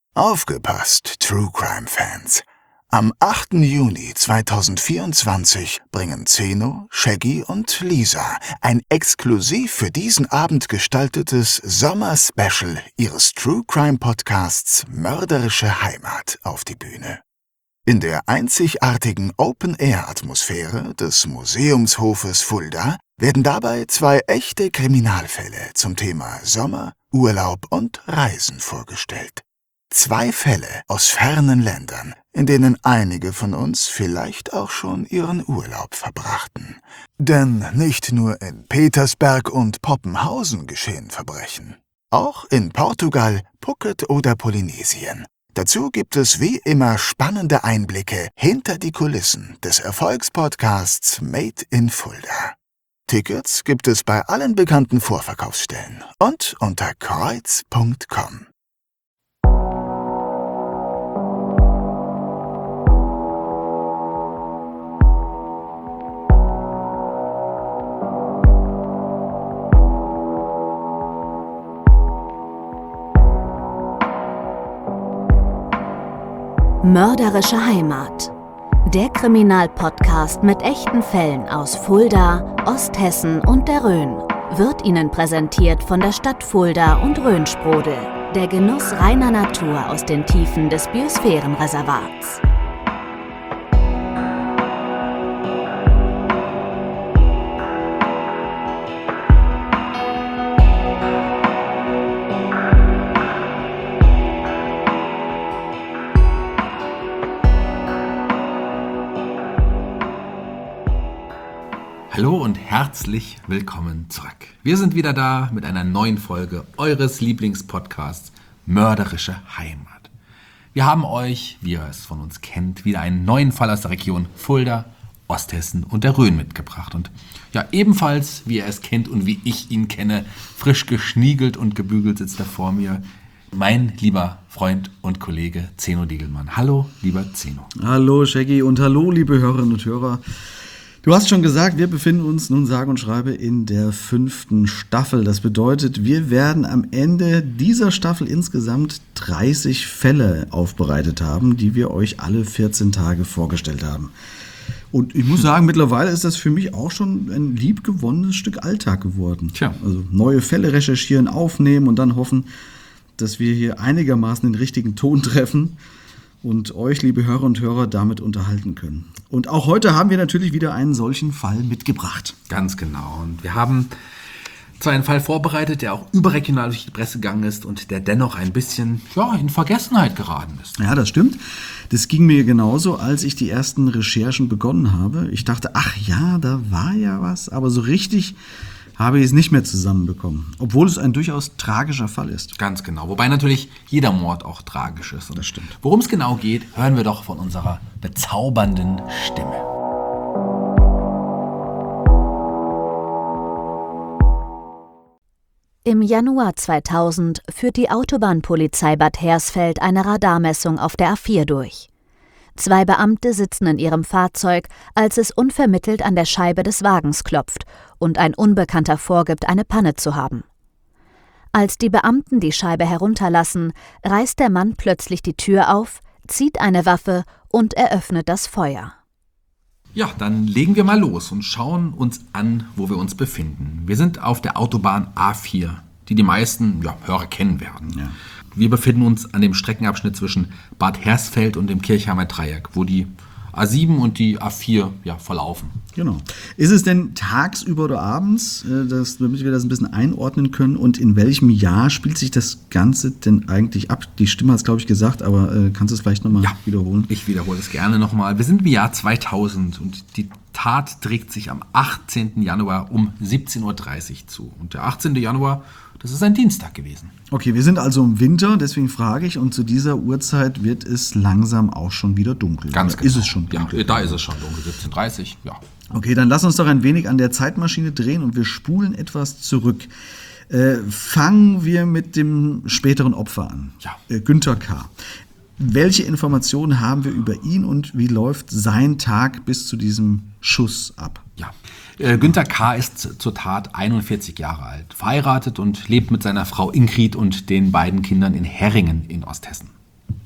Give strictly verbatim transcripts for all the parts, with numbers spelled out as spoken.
Aufgepasst, True Crime Fans! Am achten Juni zweitausendvierundzwanzig bringen Zeno, Shaggy und Lisa ein exklusiv für diesen Abend gestaltetes Sommer-Special ihres True Crime Podcasts Mörderische Heimat auf die Bühne. In der einzigartigen Open-Air-Atmosphäre des Museumshofes Fulda werden dabei zwei echte Kriminalfälle zum Thema Sommer, Urlaub und Reisen vorgestellt. Zwei Fälle aus fernen Ländern, in denen einige von uns vielleicht auch schon ihren Urlaub verbrachten. Denn nicht nur in Petersberg und Poppenhausen geschehen Verbrechen. Auch in Portugal, Phuket oder Polynesien. Dazu gibt es wie immer spannende Einblicke hinter die Kulissen des Erfolgspodcasts Made in Fulda. Tickets gibt es bei allen bekannten Vorverkaufsstellen und unter kreuz punkt com. Mörderische Heimat. Der Kriminalpodcast mit echten Fällen aus Fulda, Osthessen und der Rhön wird Ihnen präsentiert von der Stadt Fulda und Rhönsprudel. Der Genuss reiner Natur aus den Tiefen des Biosphärenreservats. Hallo und herzlich willkommen zurück. Wir sind wieder da mit einer neuen Folge eures Lieblingspodcasts Mörderische Heimat. Wir haben euch, wie ihr es von uns kennt, wieder einen neuen Fall aus der Region Fulda, Osthessen und der Rhön mitgebracht. Und ja, ebenfalls, wie ihr es kennt und wie ich ihn kenne, frisch geschniegelt und gebügelt sitzt da vor mir mein lieber Freund und Kollege Zeno Diegelmann. Hallo, lieber Zeno. Hallo, Shaggy, und hallo, liebe Hörerinnen und Hörer. Du hast schon gesagt, wir befinden uns nun sage und schreibe in der fünften Staffel. Das bedeutet, wir werden am Ende dieser Staffel insgesamt dreißig Fälle aufbereitet haben, die wir euch alle vierzehn Tage vorgestellt haben. Und ich muss sagen, mittlerweile ist das für mich auch schon ein liebgewonnenes Stück Alltag geworden. Tja. Also neue Fälle recherchieren, aufnehmen und dann hoffen, dass wir hier einigermaßen den richtigen Ton treffen und euch, liebe Hörer und Hörer, damit unterhalten können. Und auch heute haben wir natürlich wieder einen solchen Fall mitgebracht. Ganz genau. Und wir haben zwar einen Fall vorbereitet, der auch überregional durch die Presse gegangen ist und der dennoch ein bisschen ja, in Vergessenheit geraten ist. Ja, das stimmt. Das ging mir genauso, als ich die ersten Recherchen begonnen habe. Ich dachte, ach ja, da war ja was, aber so richtig habe ich es nicht mehr zusammenbekommen, obwohl es ein durchaus tragischer Fall ist. Ganz genau, wobei natürlich jeder Mord auch tragisch ist. Und das stimmt. Worum es genau geht, hören wir doch von unserer bezaubernden Stimme. Im Januar zweitausend führt die Autobahnpolizei Bad Hersfeld eine Radarmessung auf der A vier durch. Zwei Beamte sitzen in ihrem Fahrzeug, als es unvermittelt an der Scheibe des Wagens klopft und ein Unbekannter vorgibt, eine Panne zu haben. Als die Beamten die Scheibe herunterlassen, reißt der Mann plötzlich die Tür auf, zieht eine Waffe und eröffnet das Feuer. Ja, dann legen wir mal los und schauen uns an, wo wir uns befinden. Wir sind auf der Autobahn A vier, die die meisten ja, Hörer kennen werden. Ja. Wir befinden uns an dem Streckenabschnitt zwischen Bad Hersfeld und dem Kirchheimer Dreieck, wo die A sieben und die A vier ja, verlaufen. Genau. Ist es denn tagsüber oder abends, dass, damit wir das ein bisschen einordnen können? Und in welchem Jahr spielt sich das Ganze denn eigentlich ab? Die Stimme hat es, glaube ich, gesagt, aber äh, kannst du es vielleicht nochmal ja, wiederholen? Ich wiederhole es gerne nochmal. Wir sind im Jahr zweitausend und die Tat trägt sich am achtzehnten Januar um siebzehn Uhr dreißig zu. Und der achtzehnten Januar, das ist ein Dienstag gewesen. Okay, wir sind also im Winter, deswegen frage ich, und zu dieser Uhrzeit wird es langsam auch schon wieder dunkel. Ganz genau. Ist es schon dunkel? Ja, da ist es schon dunkel, siebzehn Uhr dreißig, ja. Okay, dann lass uns doch ein wenig an der Zeitmaschine drehen und wir spulen etwas zurück. Äh, fangen wir mit dem späteren Opfer an. Ja. Äh, Günther K. Welche Informationen haben wir über ihn und wie läuft sein Tag bis zu diesem Schuss ab? Ja. Äh, Günther K. ist zur Tat einundvierzig Jahre alt, verheiratet und lebt mit seiner Frau Ingrid und den beiden Kindern in Herringen in Osthessen.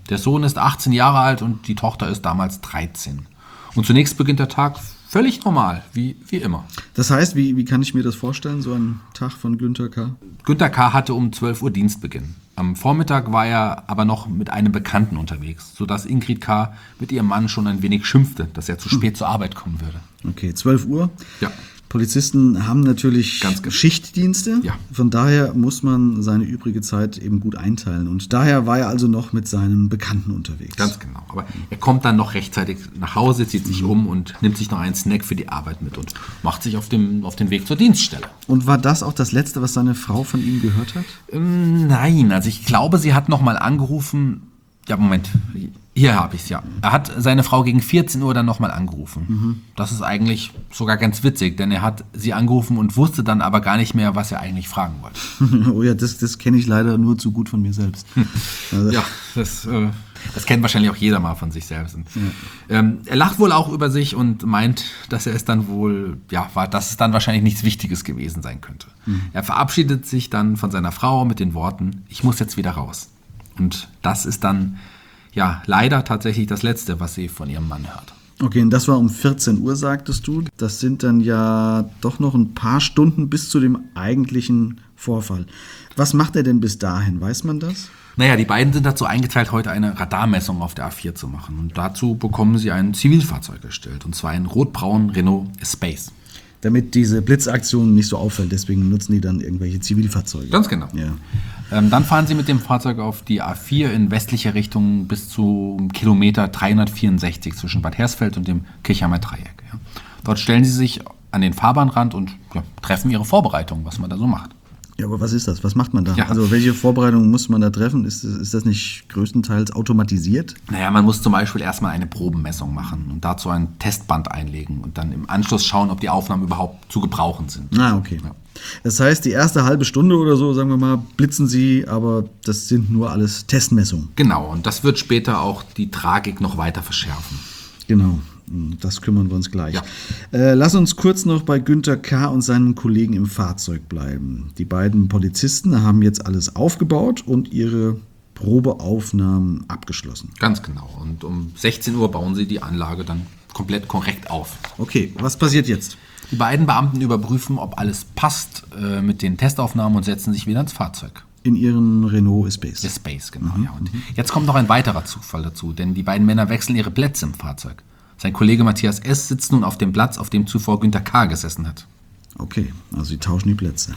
Der Sohn ist achtzehn Jahre alt und die Tochter ist damals dreizehn. Und zunächst beginnt der Tag völlig normal, wie, wie immer. Das heißt, wie, wie kann ich mir das vorstellen, so ein Tag von Günther K.? Günther K. hatte um zwölf Uhr Dienstbeginn. Am Vormittag war er aber noch mit einem Bekannten unterwegs, sodass Ingrid K. mit ihrem Mann schon ein wenig schimpfte, dass er zu spät zur Arbeit kommen würde. Okay, zwölf Uhr. Ja. Polizisten haben natürlich Ganz genau. Schichtdienste. Ja. Von daher muss man seine übrige Zeit eben gut einteilen. Und daher war er also noch mit seinem Bekannten unterwegs. Ganz genau. Aber er kommt dann noch rechtzeitig nach Hause, zieht sich um und nimmt sich noch einen Snack für die Arbeit mit und macht sich auf, dem, auf den Weg zur Dienststelle. Und war das auch das Letzte, was seine Frau von ihm gehört hat? Ähm, nein, also ich glaube, sie hat nochmal angerufen. Ja, Moment, hier habe ich es, ja. Er hat seine Frau gegen vierzehn Uhr dann nochmal angerufen. Mhm. Das ist eigentlich sogar ganz witzig, denn er hat sie angerufen und wusste dann aber gar nicht mehr, was er eigentlich fragen wollte. Oh ja, das, das kenne ich leider nur zu gut von mir selbst. Also. Ja, das, äh, das kennt wahrscheinlich auch jeder mal von sich selbst. Und, ja. ähm, er lacht wohl auch über sich und meint, dass er es dann wohl, ja, war, dass es dann wahrscheinlich nichts Wichtiges gewesen sein könnte. Mhm. Er verabschiedet sich dann von seiner Frau mit den Worten, ich muss jetzt wieder raus. Und das ist dann, ja, leider tatsächlich das Letzte, was sie von ihrem Mann hört. Okay, und das war um vierzehn Uhr, sagtest du. Das sind dann ja doch noch ein paar Stunden bis zu dem eigentlichen Vorfall. Was macht er denn bis dahin? Weiß man das? Naja, die beiden sind dazu eingeteilt, heute eine Radarmessung auf der A vier zu machen. Und dazu bekommen sie ein Zivilfahrzeug gestellt, und zwar einen rotbraunen Renault Espace. Damit diese Blitzaktion nicht so auffällt, deswegen nutzen die dann irgendwelche Zivilfahrzeuge. Ganz genau. Ja. Ähm, dann fahren sie mit dem Fahrzeug auf die A vier in westlicher Richtung bis zu Kilometer dreihundertvierundsechzig zwischen Bad Hersfeld und dem Kirchheimer Dreieck. Ja. Dort stellen sie sich an den Fahrbahnrand und ja, treffen ihre Vorbereitungen, was man da so macht. Ja, aber was ist das? Was macht man da? Ja. Also welche Vorbereitungen muss man da treffen? Ist, ist das nicht größtenteils automatisiert? Naja, man muss zum Beispiel erstmal eine Probenmessung machen und dazu ein Testband einlegen und dann im Anschluss schauen, ob die Aufnahmen überhaupt zu gebrauchen sind. Ah, okay. Ja. Das heißt, die erste halbe Stunde oder so, sagen wir mal, blitzen sie, aber das sind nur alles Testmessungen. Genau, und das wird später auch die Tragik noch weiter verschärfen. Genau. Das kümmern wir uns gleich. Ja. Äh, lass uns kurz noch bei Günther K. und seinen Kollegen im Fahrzeug bleiben. Die beiden Polizisten haben jetzt alles aufgebaut und ihre Probeaufnahmen abgeschlossen. Ganz genau. Und um sechzehn Uhr bauen sie die Anlage dann komplett korrekt auf. Okay, was passiert jetzt? Die beiden Beamten überprüfen, ob alles passt äh, mit den Testaufnahmen und setzen sich wieder ins Fahrzeug. In ihren Renault Espace. Espace, genau. Mhm. Ja. Und jetzt kommt noch ein weiterer Zufall dazu, denn die beiden Männer wechseln ihre Plätze im Fahrzeug. Sein Kollege Matthias S. sitzt nun auf dem Platz, auf dem zuvor Günther K. gesessen hat. Okay, also sie tauschen die Plätze.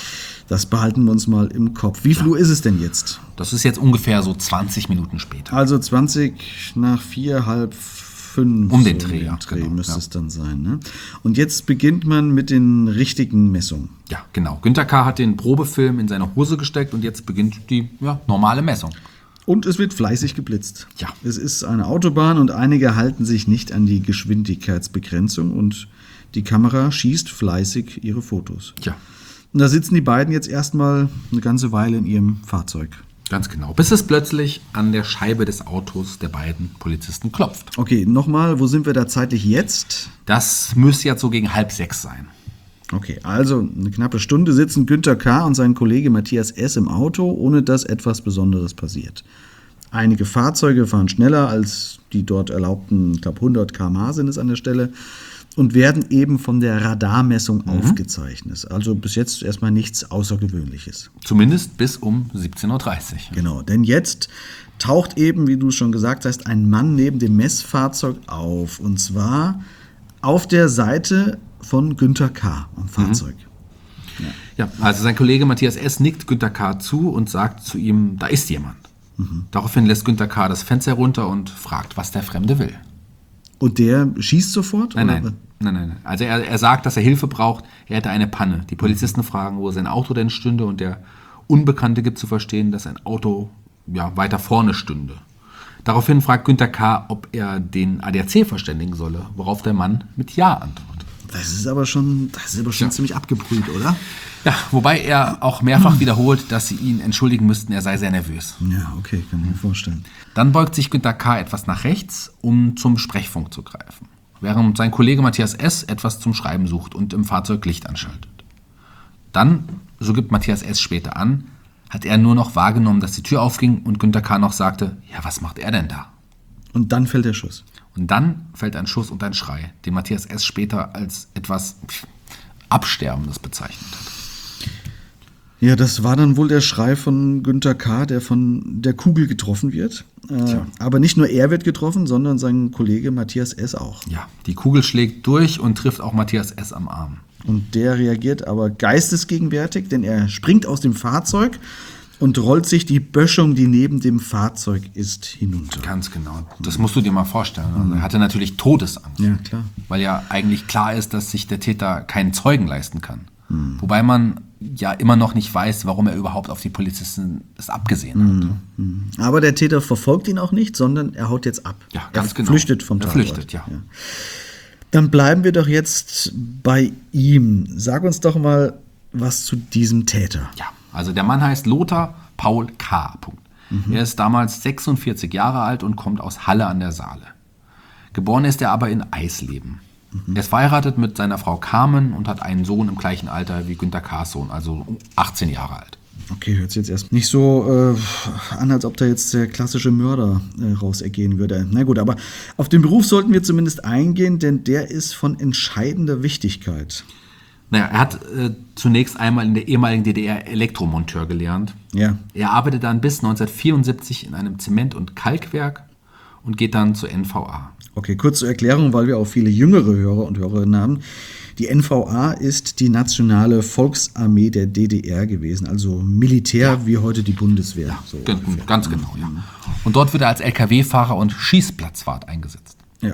Das behalten wir uns mal im Kopf. Wie viel Uhr ist es denn jetzt? Das ist jetzt ungefähr so zwanzig Minuten später. Also zwanzig nach vier, halb fünf. Um den so Dreh, den ja, Dreh genau, müsste ja. es dann sein. Ne? Und jetzt beginnt man mit den richtigen Messungen. Ja, genau. Günther K. hat den Probefilm in seine Hose gesteckt und jetzt beginnt die ja, normale Messung. Und es wird fleißig geblitzt. Ja. Es ist eine Autobahn und einige halten sich nicht an die Geschwindigkeitsbegrenzung und die Kamera schießt fleißig ihre Fotos. Ja. Und da sitzen die beiden jetzt erstmal eine ganze Weile in ihrem Fahrzeug. Ganz genau. Bis es plötzlich an der Scheibe des Autos der beiden Polizisten klopft. Okay, nochmal, wo sind wir da zeitlich jetzt? Das müsste jetzt so gegen halb sechs sein. Okay, also eine knappe Stunde sitzen Günther K. und sein Kollege Matthias S. im Auto, ohne dass etwas Besonderes passiert. Einige Fahrzeuge fahren schneller als die dort erlaubten, ich glaube hundert Kilometer pro Stunde sind es an der Stelle, und werden eben von der Radarmessung mhm. aufgezeichnet. Also bis jetzt erstmal nichts Außergewöhnliches. Zumindest bis um siebzehn Uhr dreißig. Genau, denn jetzt taucht eben, wie du es schon gesagt hast, ein Mann neben dem Messfahrzeug auf. Und zwar auf der Seite von Günther K. am Fahrzeug. Mhm. Ja. ja, also sein Kollege Matthias S. nickt Günther K. zu und sagt zu ihm, da ist jemand. Mhm. Daraufhin lässt Günther K. das Fenster runter und fragt, was der Fremde will. Und der schießt sofort? Nein, oder? nein, nein, nein. Also er, er sagt, dass er Hilfe braucht. Er hätte eine Panne. Die Polizisten fragen, wo sein Auto denn stünde, und der Unbekannte gibt zu verstehen, dass ein Auto ja, weiter vorne stünde. Daraufhin fragt Günther K., ob er den A D A C verständigen solle, worauf der Mann mit Ja antwortet. Das ist aber schon, das ist aber schon ja. ziemlich abgebrüht, oder? Ja, wobei er auch mehrfach wiederholt, dass sie ihn entschuldigen müssten, er sei sehr nervös. Ja, okay, kann ich mir vorstellen. Dann beugt sich Günther K. etwas nach rechts, um zum Sprechfunk zu greifen, während sein Kollege Matthias S. etwas zum Schreiben sucht und im Fahrzeug Licht anschaltet. Dann, so gibt Matthias S. später an, hat er nur noch wahrgenommen, dass die Tür aufging und Günter K. noch sagte, ja, was macht er denn da? Und dann fällt der Schuss. Und dann fällt ein Schuss und ein Schrei, den Matthias S. später als etwas Absterbendes bezeichnet hat. Ja, das war dann wohl der Schrei von Günter K., der von der Kugel getroffen wird. Äh, aber nicht nur er wird getroffen, sondern sein Kollege Matthias S. auch. Ja, die Kugel schlägt durch und trifft auch Matthias S. am Arm. Und der reagiert aber geistesgegenwärtig, denn er springt aus dem Fahrzeug und rollt sich die Böschung, die neben dem Fahrzeug ist, hinunter. Ganz genau. Das musst du dir mal vorstellen. Also er hatte natürlich Todesangst. Ja, klar. Weil ja eigentlich klar ist, dass sich der Täter keinen Zeugen leisten kann. Hm. Wobei man ja immer noch nicht weiß, warum er überhaupt auf die Polizisten es abgesehen hat. Hm. Aber der Täter verfolgt ihn auch nicht, sondern er haut jetzt ab. Ja, ganz er genau. flüchtet vom Er Tatort. flüchtet, ja. ja. Dann bleiben wir doch jetzt bei ihm. Sag uns doch mal was zu diesem Täter. Ja, also der Mann heißt Lothar Paul K. Mhm. Er ist damals sechsundvierzig Jahre alt und kommt aus Halle an der Saale. Geboren ist er aber in Eisleben. Mhm. Er ist verheiratet mit seiner Frau Carmen und hat einen Sohn im gleichen Alter wie Günter K.'s Sohn, also achtzehn Jahre alt. Okay, hört sich jetzt erst nicht so äh, an, als ob da jetzt der klassische Mörder äh, raus ergehen würde. Na gut, aber auf den Beruf sollten wir zumindest eingehen, denn der ist von entscheidender Wichtigkeit. Naja, er hat äh, zunächst einmal in der ehemaligen D D R Elektromonteur gelernt. Ja. Er arbeitet dann bis neunzehnhundertvierundsiebzig in einem Zement- und Kalkwerk und geht dann zur N V A. Okay, kurz zur Erklärung, weil wir auch viele jüngere Hörer und Hörerinnen haben. Die N V A ist die nationale Volksarmee der D D R gewesen, also Militär ja. wie heute die Bundeswehr. Ja, so ganz, ganz genau, ja. Und dort wird er als L K W-Fahrer und Schießplatzwart eingesetzt. Ja.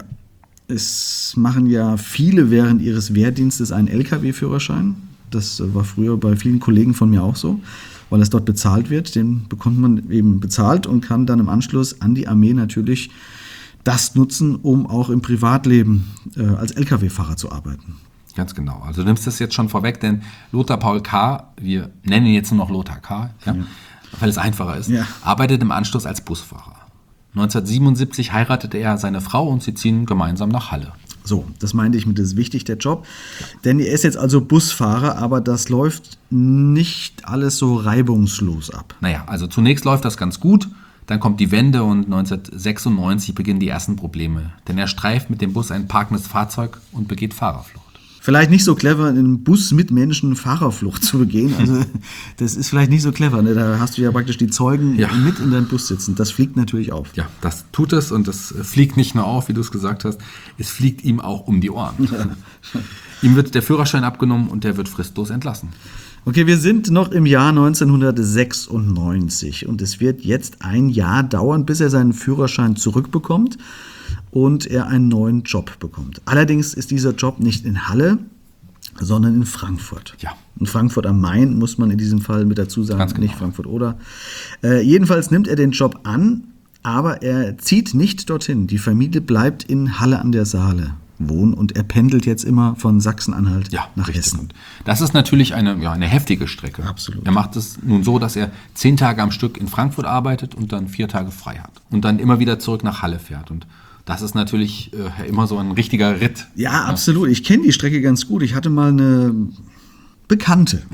Es machen ja viele während ihres Wehrdienstes einen L K W-Führerschein. Das war früher bei vielen Kollegen von mir auch so, weil es dort bezahlt wird. Den bekommt man eben bezahlt und kann dann im Anschluss an die Armee natürlich das nutzen, um auch im Privatleben äh, als L K W-Fahrer zu arbeiten. Ganz genau. Also du nimmst das jetzt schon vorweg, denn Lothar Paul K., wir nennen ihn jetzt nur noch Lothar K., ja, ja. weil es einfacher ist, ja. arbeitet im Anschluss als Busfahrer. neunzehnhundertsiebenundsiebzig heiratete er seine Frau und sie ziehen gemeinsam nach Halle. So, das meinte ich mit, das ist wichtig, der Job. Ja. Denn er ist jetzt also Busfahrer, aber das läuft nicht alles so reibungslos ab. Naja, also zunächst läuft das ganz gut, dann kommt die Wende und neunzehnhundertsechsundneunzig beginnen die ersten Probleme. Denn er streift mit dem Bus ein parkendes Fahrzeug und begeht Fahrerflucht. Vielleicht nicht so clever, in einem Bus mit Menschen Fahrerflucht zu begehen. Also das ist vielleicht nicht so clever. Ne? Da hast du ja praktisch die Zeugen ja. mit in deinem Bus sitzen. Das fliegt natürlich auf. Ja, das tut es und das fliegt nicht nur auf, wie du es gesagt hast. Es fliegt ihm auch um die Ohren. Ihm wird der Führerschein abgenommen und der wird fristlos entlassen. Okay, wir sind noch im Jahr neunzehnhundertsechsundneunzig und es wird jetzt ein Jahr dauern, bis er seinen Führerschein zurückbekommt und er einen neuen Job bekommt. Allerdings ist dieser Job nicht in Halle, sondern in Frankfurt. Ja. In Frankfurt am Main muss man in diesem Fall mit dazu sagen, Ganz genau. nicht Frankfurt oder. Äh, jedenfalls nimmt er den Job an, aber er zieht nicht dorthin. Die Familie bleibt in Halle an der Saale wohnen und er pendelt jetzt immer von Sachsen-Anhalt ja, nach richtig. Hessen. Und das ist natürlich eine, ja, eine heftige Strecke. Absolut. Er macht es nun so, dass er zehn Tage am Stück in Frankfurt arbeitet und dann vier Tage frei hat. Und dann immer wieder zurück nach Halle fährt. Und das ist natürlich äh, immer so ein richtiger Ritt. Ja, absolut. Ich kenne die Strecke ganz gut. Ich hatte mal eine Bekannte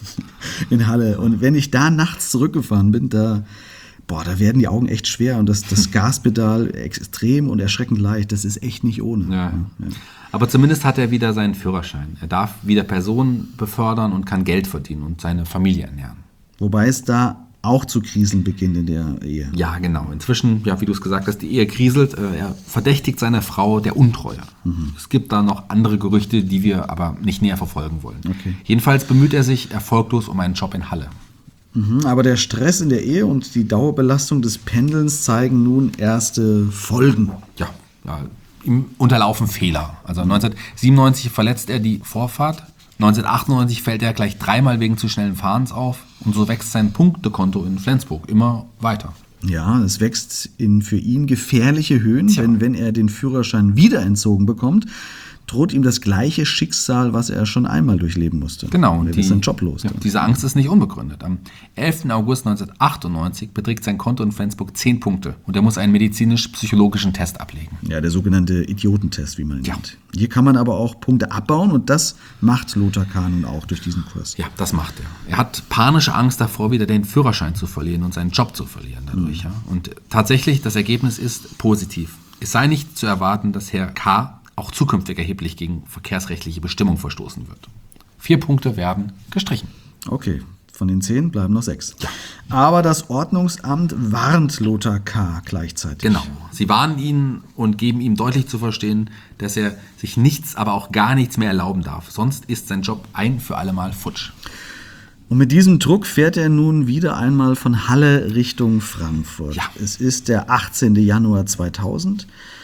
in Halle. Und wenn ich da nachts zurückgefahren bin, da, boah, da werden die Augen echt schwer. Und das, das Gaspedal extrem und erschreckend leicht. Das ist echt nicht ohne. Ja. Ja. Aber zumindest hat er wieder seinen Führerschein. Er darf wieder Personen befördern und kann Geld verdienen und seine Familie ernähren. Wobei es da auch zu Krisen beginnt in der Ehe. Ja, genau. Inzwischen, ja, wie du es gesagt hast, die Ehe kriselt. Er verdächtigt seine Frau der Untreue. Mhm. Es gibt da noch andere Gerüchte, die wir aber nicht näher verfolgen wollen. Okay. Jedenfalls bemüht er sich erfolglos um einen Job in Halle. Mhm, aber der Stress in der Ehe und die Dauerbelastung des Pendelns zeigen nun erste Folgen. Ja, ja, ihm unterlaufen Fehler. Also neunzehnhundertsiebenundneunzig verletzt er die Vorfahrt. neunzehnhundertachtundneunzig fällt er gleich dreimal wegen zu schnellen Fahrens auf und so wächst sein Punktekonto in Flensburg immer weiter. Ja, es wächst in für ihn gefährliche Höhen, denn wenn er den Führerschein wieder entzogen bekommt, droht ihm das gleiche Schicksal, was er schon einmal durchleben musste. Genau. Und er ist sein Job los. Ja, diese Angst ist nicht unbegründet. Am elften August neunzehnhundertachtundneunzig beträgt sein Konto in Flensburg zehn Punkte und er muss einen medizinisch-psychologischen Test ablegen. Ja, der sogenannte Idiotentest, wie man ihn Ja. nennt. Hier kann man aber auch Punkte abbauen und das macht Lothar K. nun auch durch diesen Kurs. Ja, das macht er. Er hat panische Angst davor, wieder den Führerschein zu verlieren und seinen Job zu verlieren dadurch. Mhm. Ja. Und tatsächlich, das Ergebnis ist positiv. Es sei nicht zu erwarten, dass Herr K. auch zukünftig erheblich gegen verkehrsrechtliche Bestimmungen verstoßen wird. Vier Punkte werden gestrichen. Okay, von den zehn bleiben noch sechs. Ja. Aber das Ordnungsamt warnt Lothar K. gleichzeitig. Genau. Sie warnen ihn und geben ihm deutlich zu verstehen, dass er sich nichts, aber auch gar nichts mehr erlauben darf. Sonst ist sein Job ein für alle Mal futsch. Und mit diesem Druck fährt er nun wieder einmal von Halle Richtung Frankfurt. Ja. Es ist der achtzehnten Januar zweitausend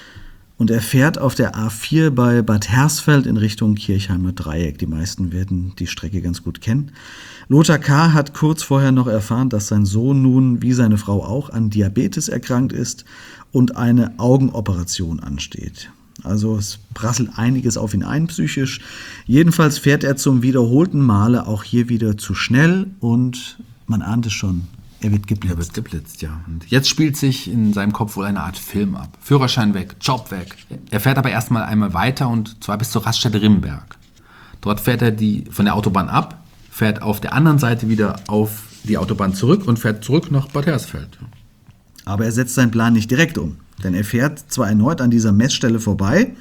und er fährt auf der A vier bei Bad Hersfeld in Richtung Kirchheimer Dreieck. Die meisten werden die Strecke ganz gut kennen. Lothar K. hat kurz vorher noch erfahren, dass sein Sohn nun, wie seine Frau auch, an Diabetes erkrankt ist und eine Augenoperation ansteht. Also es prasselt einiges auf ihn ein, psychisch. Jedenfalls fährt er zum wiederholten Male auch hier wieder zu schnell und man ahnt es schon, er wird geblitzt. Er wird geblitzt, ja. Und jetzt spielt sich in seinem Kopf wohl eine Art Film ab. Führerschein weg, Job weg. Er fährt aber erstmal einmal weiter und zwar bis zur Raststätte Rimberg. Dort fährt er die, von der Autobahn ab, fährt auf der anderen Seite wieder auf die Autobahn zurück und fährt zurück nach Bad Hersfeld. Aber er setzt seinen Plan nicht direkt um. Denn er fährt zwar erneut an dieser Messstelle vorbei,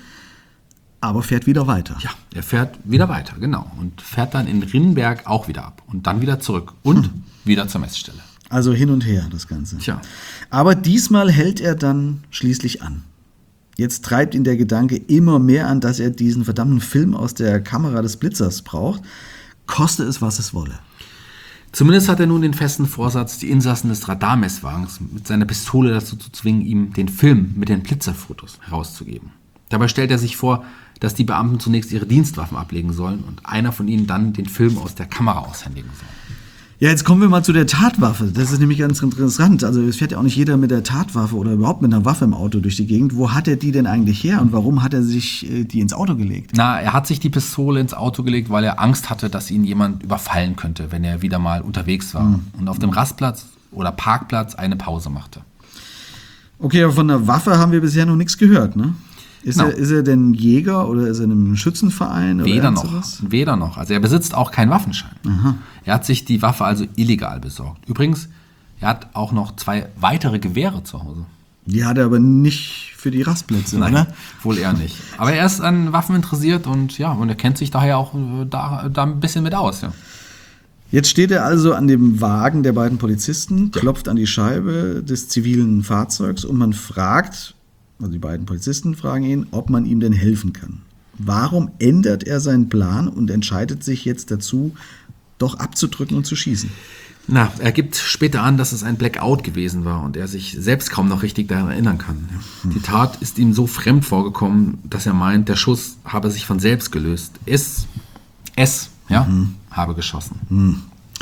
aber fährt wieder weiter. Ja, er fährt wieder weiter, genau. Und fährt dann in Rimberg auch wieder ab. Und dann wieder zurück. Und hm. wieder zur Messstelle. Also hin und her das Ganze. Tja. Aber diesmal hält er dann schließlich an. Jetzt treibt ihn der Gedanke immer mehr an, dass er diesen verdammten Film aus der Kamera des Blitzers braucht. Koste es, was es wolle. Zumindest hat er nun den festen Vorsatz, die Insassen des Radarmesswagens mit seiner Pistole dazu zu zwingen, ihm den Film mit den Blitzerfotos herauszugeben. Dabei stellt er sich vor, dass die Beamten zunächst ihre Dienstwaffen ablegen sollen und einer von ihnen dann den Film aus der Kamera aushändigen soll. Ja, jetzt kommen wir mal zu der Tatwaffe. Das ist nämlich ganz interessant. Also es fährt ja auch nicht jeder mit der Tatwaffe oder überhaupt mit einer Waffe im Auto durch die Gegend. Wo hat er die denn eigentlich her und warum hat er sich äh, die ins Auto gelegt? Na, er hat sich die Pistole ins Auto gelegt, weil er Angst hatte, dass ihn jemand überfallen könnte, wenn er wieder mal unterwegs war. Mhm. Und auf dem Rastplatz oder Parkplatz eine Pause machte. Okay, aber von der Waffe haben wir bisher noch nichts gehört, ne? Ist, no. er, ist er denn Jäger oder ist er in einem Schützenverein? Weder oder noch, sowas? weder noch. Also er besitzt auch keinen Waffenschein. Aha. Er hat sich die Waffe also illegal besorgt. Übrigens, er hat auch noch zwei weitere Gewehre zu Hause. Die hat er aber nicht für die Rastplätze, Nein, oder? Wohl eher nicht. Aber er ist an Waffen interessiert und ja, und er kennt sich daher auch da, da ein bisschen mit aus, ja. Jetzt steht er also an dem Wagen der beiden Polizisten, klopft an die Scheibe des zivilen Fahrzeugs und man fragt, also die beiden Polizisten fragen ihn, ob man ihm denn helfen kann. Warum ändert er seinen Plan und entscheidet sich jetzt dazu, doch abzudrücken und zu schießen? Na, er gibt später an, dass es ein Blackout gewesen war und er sich selbst kaum noch richtig daran erinnern kann. Die Tat ist ihm so fremd vorgekommen, dass er meint, der Schuss habe sich von selbst gelöst. Es, es, ja, mhm. habe geschossen. Mhm.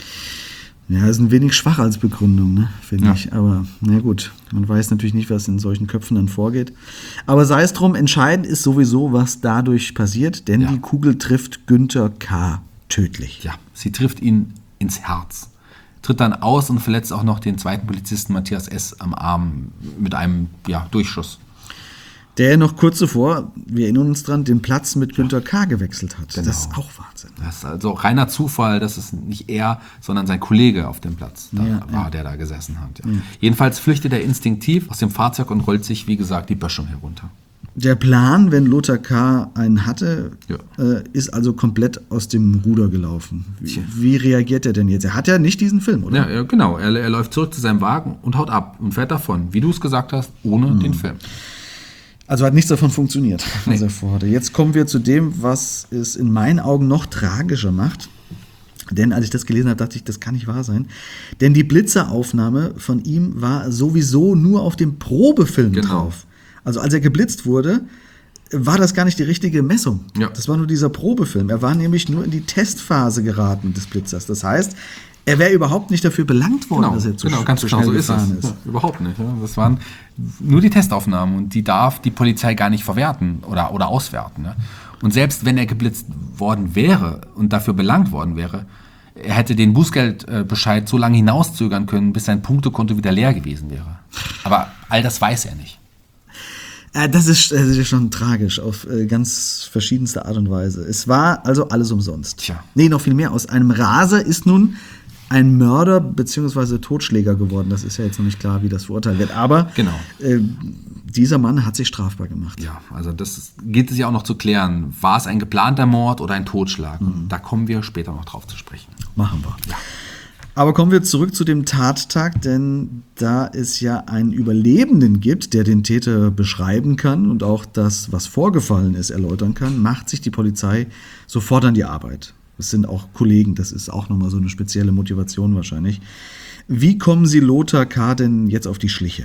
Ja, ist ein wenig schwach als Begründung, ne, finde ja. ich. Aber na gut, man weiß natürlich nicht, was in solchen Köpfen dann vorgeht. Aber sei es drum, entscheidend ist sowieso, was dadurch passiert, denn ja. die Kugel trifft Günther K. tödlich. Ja, sie trifft ihn ins Herz, tritt dann aus und verletzt auch noch den zweiten Polizisten Matthias S. am Arm mit einem ja, Durchschuss. Der noch kurz zuvor, wir erinnern uns dran, den Platz mit Günther K. gewechselt hat. Genau. Das ist auch Wahnsinn. Das ist also reiner Zufall, dass es nicht er, sondern sein Kollege auf dem Platz da ja, war, ja. der da gesessen hat. Ja. Ja. Jedenfalls flüchtet er instinktiv aus dem Fahrzeug und rollt sich, wie gesagt, die Böschung herunter. Der Plan, wenn Lothar K. einen hatte, ja. äh, ist also komplett aus dem Ruder gelaufen. Wie, wie reagiert er denn jetzt? Er hat ja nicht diesen Film, oder? Ja, ja genau. Er, er läuft zurück zu seinem Wagen und haut ab und fährt davon, wie du es gesagt hast, ohne hm. den Film. Also hat nichts davon funktioniert, was nee. er vorhatte. Jetzt kommen wir zu dem, was es in meinen Augen noch tragischer macht. Denn als ich das gelesen habe, dachte ich, das kann nicht wahr sein. Denn die Blitzeraufnahme von ihm war sowieso nur auf dem Probefilm genau. drauf. Also als er geblitzt wurde, war das gar nicht die richtige Messung. Ja. Das war nur dieser Probefilm. Er war nämlich nur in die Testphase geraten des Blitzers. Das heißt, er wäre überhaupt nicht dafür belangt worden, genau, dass er zu, genau, ganz zu genau schnell so ist gefahren es. ist. Ja, überhaupt nicht. Ja. Das waren nur die Testaufnahmen und die darf die Polizei gar nicht verwerten oder, oder auswerten. Ne? Und selbst wenn er geblitzt worden wäre und dafür belangt worden wäre, er hätte den Bußgeldbescheid so lange hinauszögern können, bis sein Punktekonto wieder leer gewesen wäre. Aber all das weiß er nicht. Äh, das, ist, das ist schon tragisch auf äh, ganz verschiedenste Art und Weise. Es war also alles umsonst. Tja. Nee, noch viel mehr. Aus einem Raser ist nun ein Mörder bzw. Totschläger geworden. Das ist ja jetzt noch nicht klar, wie das verurteilt wird. Aber genau. äh, dieser Mann hat sich strafbar gemacht. Ja, also das gilt es ja auch noch zu klären. War es ein geplanter Mord oder ein Totschlag? Mhm. Da kommen wir später noch drauf zu sprechen. Machen wir. Ja. Aber kommen wir zurück zu dem Tattag, denn da es ja einen Überlebenden gibt, der den Täter beschreiben kann und auch das, was vorgefallen ist, erläutern kann, macht sich die Polizei sofort an die Arbeit. Das sind auch Kollegen, das ist auch nochmal so eine spezielle Motivation wahrscheinlich. Wie kommen Sie Lothar K. denn jetzt auf die Schliche?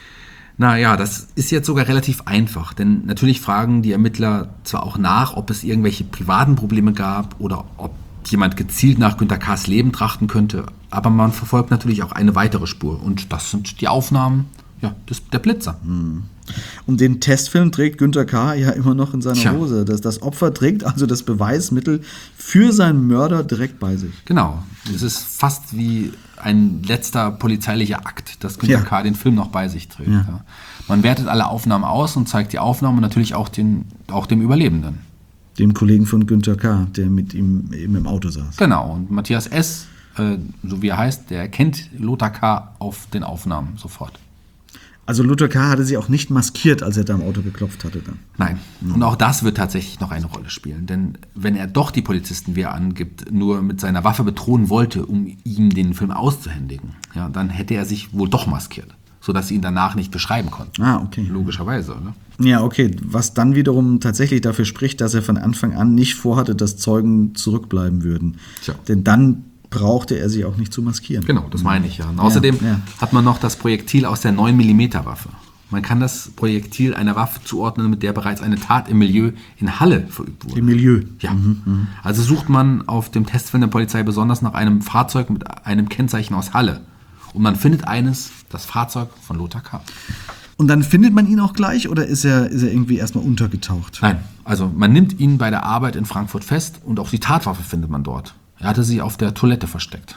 Naja, das ist jetzt sogar relativ einfach, denn natürlich fragen die Ermittler zwar auch nach, ob es irgendwelche privaten Probleme gab oder ob jemand gezielt nach Günter K.'s Leben trachten könnte, aber man verfolgt natürlich auch eine weitere Spur und das sind die Aufnahmen ja, des, der Blitzer. Und den Testfilm trägt Günter K. ja immer noch in seiner Tja. Hose. Das, das Opfer trägt also das Beweismittel für seinen Mörder direkt bei sich. Genau, es ist fast wie ein letzter polizeilicher Akt, dass Günter Ja. K. den Film noch bei sich trägt. Ja. Ja. Man wertet alle Aufnahmen aus und zeigt die Aufnahmen natürlich auch, den, auch dem Überlebenden. Dem Kollegen von Günter K., der mit ihm eben im Auto saß. Genau, und Matthias S., äh, so wie er heißt, der erkennt Lothar K. auf den Aufnahmen sofort. Also Lothar K. hatte sie auch nicht maskiert, als er da im Auto geklopft hatte dann. Nein, und auch das wird tatsächlich noch eine Rolle spielen. Denn wenn er doch die Polizisten, wie er angibt, nur mit seiner Waffe bedrohen wollte, um ihm den Film auszuhändigen, ja, dann hätte er sich wohl doch maskiert, sodass sie ihn danach nicht beschreiben konnten. Ah, okay. Logischerweise, oder? Ja, okay. Was dann wiederum tatsächlich dafür spricht, dass er von Anfang an nicht vorhatte, dass Zeugen zurückbleiben würden. Tja. Denn dann brauchte er sich auch nicht zu maskieren. Genau, das meine ich ja. Und außerdem ja. hat man noch das Projektil aus der neun Millimeter Waffe. Man kann das Projektil einer Waffe zuordnen, mit der bereits eine Tat im Milieu in Halle verübt wurde. Im Milieu. Ja. Mhm. Also sucht man auf dem Testfilm der Polizei besonders nach einem Fahrzeug mit einem Kennzeichen aus Halle. Und man findet eines, das Fahrzeug von Lothar K. Und dann findet man ihn auch gleich oder ist er, ist er irgendwie erstmal untergetaucht? Nein, also man nimmt ihn bei der Arbeit in Frankfurt fest und auch die Tatwaffe findet man dort. Er hatte sie auf der Toilette versteckt.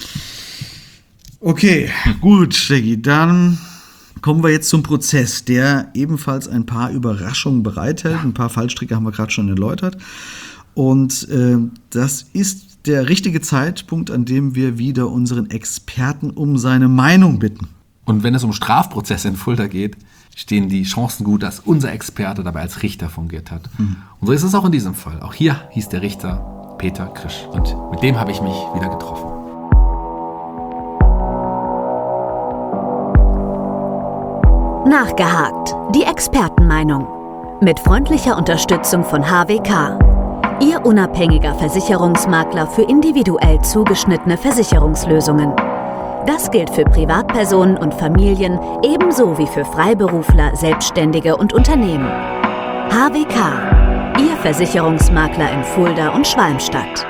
Okay, gut, Steggi, dann kommen wir jetzt zum Prozess, der ebenfalls ein paar Überraschungen bereithält. Ein paar Fallstricke haben wir gerade schon erläutert. Und äh, das ist der richtige Zeitpunkt, an dem wir wieder unseren Experten um seine Meinung bitten. Und wenn es um Strafprozesse in Fulda geht, stehen die Chancen gut, dass unser Experte dabei als Richter fungiert hat. Mhm. Und so ist es auch in diesem Fall. Auch hier hieß der Richter Peter Krisch. Und mit dem habe ich mich wieder getroffen. Nachgehakt. Die Expertenmeinung. Mit freundlicher Unterstützung von H W K. Ihr unabhängiger Versicherungsmakler für individuell zugeschnittene Versicherungslösungen. Das gilt für Privatpersonen und Familien ebenso wie für Freiberufler, Selbstständige und Unternehmen. H W K, Ihr Versicherungsmakler in Fulda und Schwalmstadt.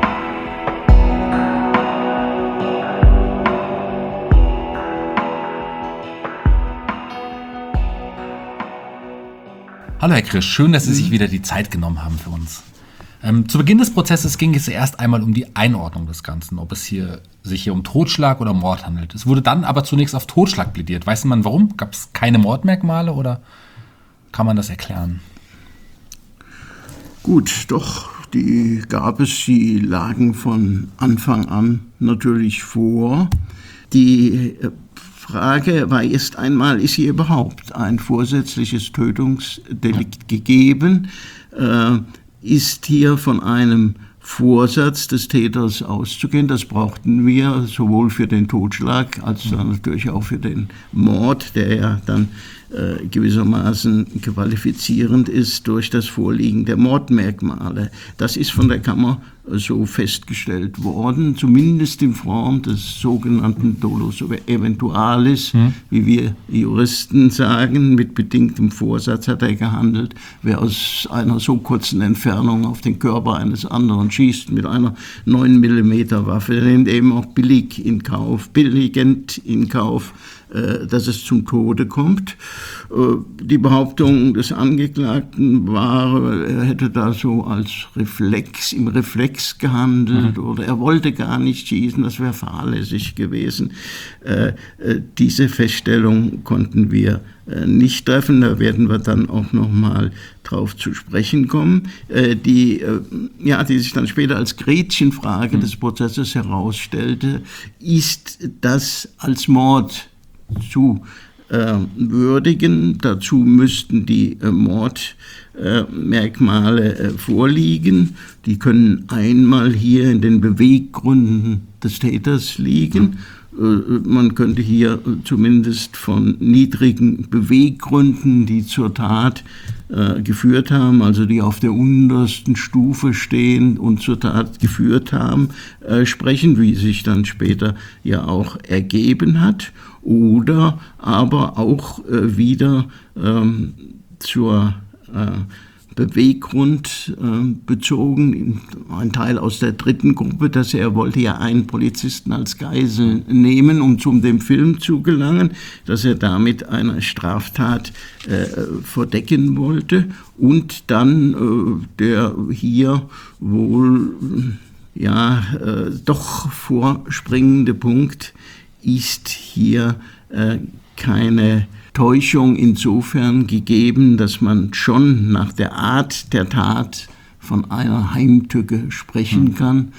Hallo Herr Krisch, schön, dass Sie sich wieder die Zeit genommen haben für uns. Ähm, zu Beginn des Prozesses ging es erst einmal um die Einordnung des Ganzen, ob es hier, sich hier um Totschlag oder Mord handelt. Es wurde dann aber zunächst auf Totschlag plädiert. Weiß man warum? Gab es keine Mordmerkmale oder kann man das erklären? Gut, doch, die gab es, die lagen von Anfang an natürlich vor. Die Frage war erst einmal, ist hier überhaupt ein vorsätzliches Tötungsdelikt gegeben? Äh, ist hier von einem Vorsatz des Täters auszugehen? Das brauchten wir sowohl für den Totschlag als dann natürlich auch für den Mord, der ja dann äh, gewissermaßen qualifizierend ist durch das Vorliegen der Mordmerkmale. Das ist von der Kammer so festgestellt worden, zumindest in Form des sogenannten Dolus eventualis, hm. wie wir Juristen sagen, mit bedingtem Vorsatz hat er gehandelt. Wer aus einer so kurzen Entfernung auf den Körper eines anderen schießt mit einer neun Millimeter Waffe, der nimmt eben auch billig in Kauf, billigend in Kauf, äh, dass es zum Tode kommt. Äh, die Behauptung des Angeklagten war, er hätte da so als Reflex, im Reflex gehandelt mhm. oder er wollte gar nicht schießen, das wäre fahrlässig gewesen. Äh, äh, diese Feststellung konnten wir äh, nicht treffen, da werden wir dann auch nochmal drauf zu sprechen kommen, äh, die, äh, ja, die sich dann später als Gretchenfrage mhm. des Prozesses herausstellte, ist das als Mord zu äh, würdigen. Dazu müssten die äh, Mordmerkmale äh, vorliegen. Die können einmal hier in den Beweggründen des Täters liegen. Mhm. Man könnte hier zumindest von niedrigen Beweggründen, die zur Tat äh, geführt haben, also die auf der untersten Stufe stehen und zur Tat geführt haben, äh, sprechen, wie sich dann später ja auch ergeben hat. Oder aber auch äh, wieder ähm, zur äh, Beweggrund äh, bezogen, ein Teil aus der dritten Gruppe, dass er wollte ja einen Polizisten als Geisel nehmen, um zu dem Film zu gelangen, dass er damit eine Straftat äh, verdecken wollte und dann äh, der hier wohl ja äh, doch vorspringende Punkt ist hier äh, keine Täuschung insofern gegeben, dass man schon nach der Art der Tat von einer Heimtücke sprechen kann.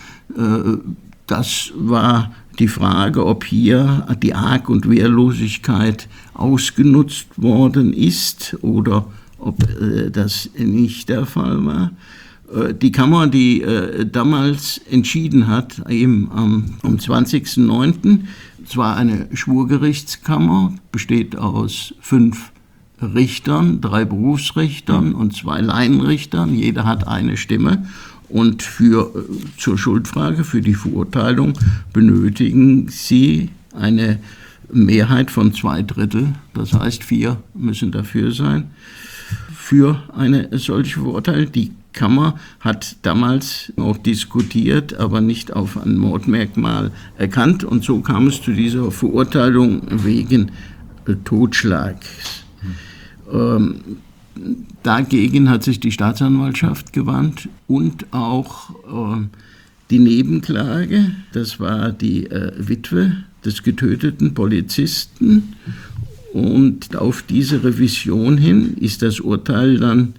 Das war die Frage, ob hier die Arg- und Wehrlosigkeit ausgenutzt worden ist oder ob das nicht der Fall war. Die Kammer, die äh, damals entschieden hat, eben am, am zwanzigsten neunten, es war eine Schwurgerichtskammer, besteht aus fünf Richtern, drei Berufsrichtern und zwei Laienrichtern, jeder hat eine Stimme. Und für, äh, zur Schuldfrage, für die Verurteilung benötigen sie eine Mehrheit von zwei Drittel, das heißt vier müssen dafür sein, für eine solche Verurteilung. Die Kammer hat damals auch diskutiert, aber nicht auf ein Mordmerkmal erkannt. Und so kam es zu dieser Verurteilung wegen äh, Totschlags. Ähm, dagegen hat sich die Staatsanwaltschaft gewandt und auch äh, die Nebenklage. Das war die äh, Witwe des getöteten Polizisten. Und auf diese Revision hin ist das Urteil dann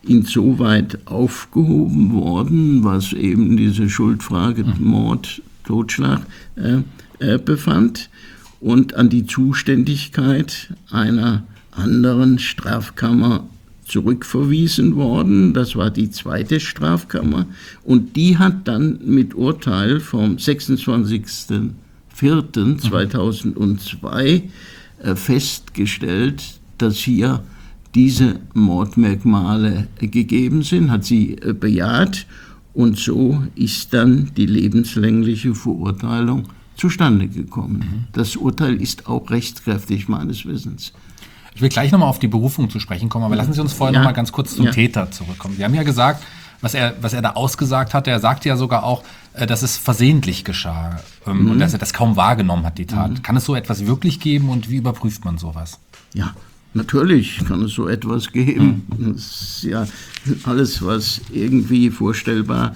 insoweit aufgehoben worden, was eben diese Schuldfrage Mord, Totschlag äh, äh, befand und an die Zuständigkeit einer anderen Strafkammer zurückverwiesen worden. Das war die zweite Strafkammer und die hat dann mit Urteil vom sechsundzwanzigsten vierten zweitausendzwei äh, festgestellt, dass hier diese Mordmerkmale gegeben sind, hat sie bejaht und so ist dann die lebenslängliche Verurteilung zustande gekommen. Mhm. Das Urteil ist auch rechtskräftig meines Wissens. Ich will gleich nochmal auf die Berufung zu sprechen kommen, aber lassen Sie uns vorher ja. nochmal ganz kurz zum ja. Täter zurückkommen. Sie haben ja gesagt, was er, was er da ausgesagt hat, er sagte ja sogar auch, dass es versehentlich geschah ähm, mhm. und dass er das kaum wahrgenommen hat, die Tat. Mhm. Kann es so etwas wirklich geben und wie überprüft man sowas? Ja. Natürlich kann es so etwas geben. Das ist ja alles, was irgendwie vorstellbar